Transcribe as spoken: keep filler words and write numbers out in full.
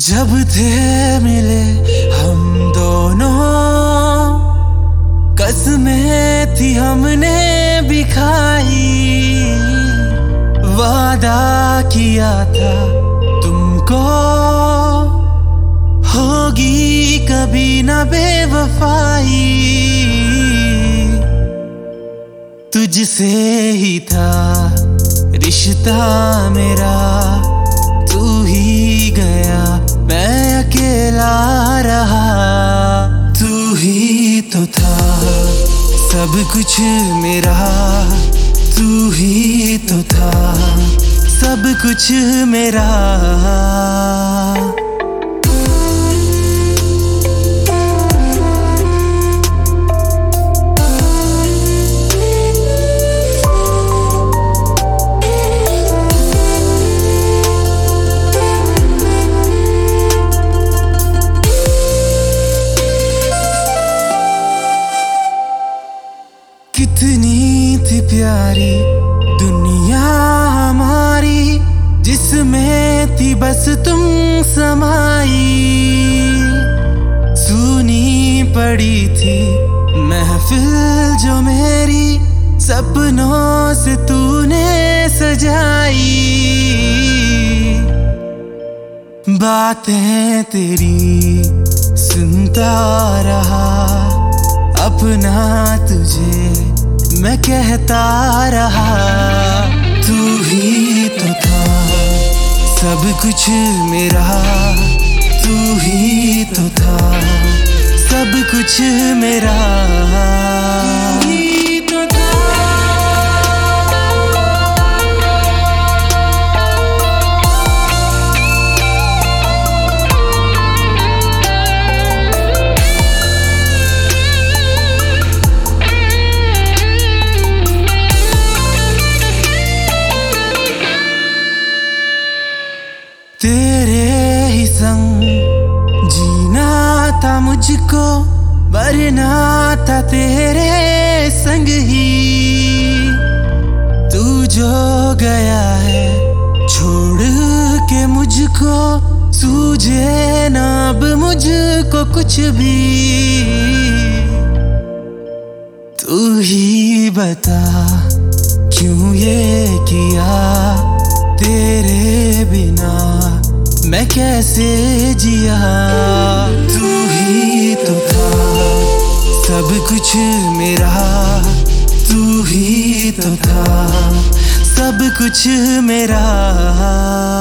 जब थे मिले हम दोनों, कसमें थी हमने भी खाई, वादा किया था तुमको होगी कभी ना बेवफाई। तुझसे ही था रिश्ता मेरा, तू ही गया मैं अकेला रहा। तू ही तो था सब कुछ मेरा, तू ही तो था सब कुछ मेरा। कितनी थी प्यारी दुनिया हमारी, जिसमें थी बस तुम समाई। सुनी पड़ी थी महफिल जो मेरी, सपनों से तूने सजाई। बातें तेरी सुनता रहा, अपना तुझे मैं कहता रहा। तू ही तो था सब कुछ मेरा, तू ही तो था सब कुछ मेरा। तू ही तो था। तेरे ही संग जीना था मुझको, मरना था तेरे संग ही। तू जो गया है छोड़ के मुझको, सूझे ना अब मुझको कुछ भी। तू ही बता क्यों ये किया, तेरे बिना मैं कैसे जिया। तू ही तो था सब कुछ मेरा, तू ही तो था सब कुछ मेरा।